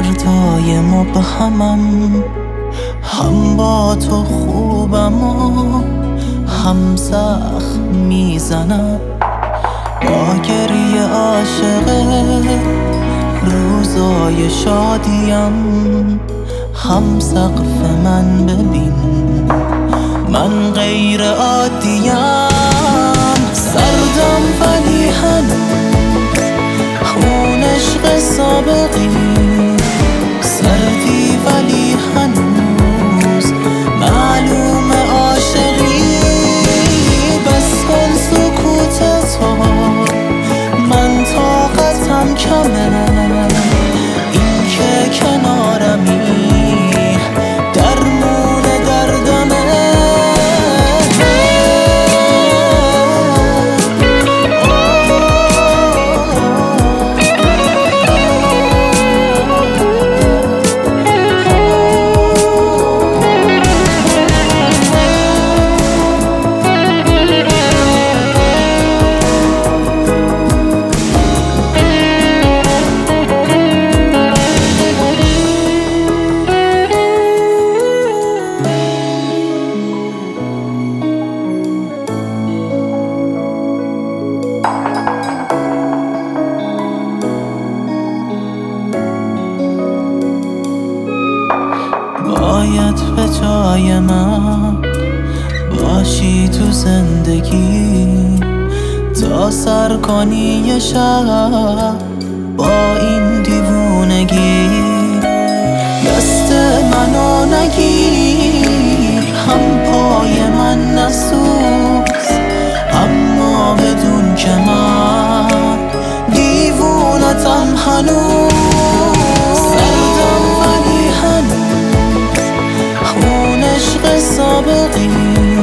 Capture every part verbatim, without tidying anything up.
دردای مبهمم، هم با تو خوبم و هم زخم میزنم. با گریه عاشقه روزای شادیم، هم سقف من ببین من غیر عادیم. سردم ولی هنوز خون عشق سابقی، سردی ولی هنوز معلوم عاشقی. بس کن سکوت تو، من طاقتم کمه، این که کنارمی درمون دردمه. باید به جای من باشی تو زندگی، تا سر کنی یه شب با این دیوونگی. دست منو نگیر، هم پای من نسوز، اما بدون که من دیوونتم هنوز. سردم ولی هنوز خون عشق سابقی،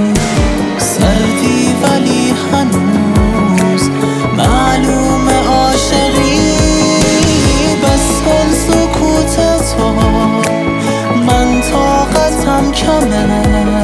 سردی ولی هنوز معلوم عاشقی. بس کن سکوت تو، من طاقتم کمه،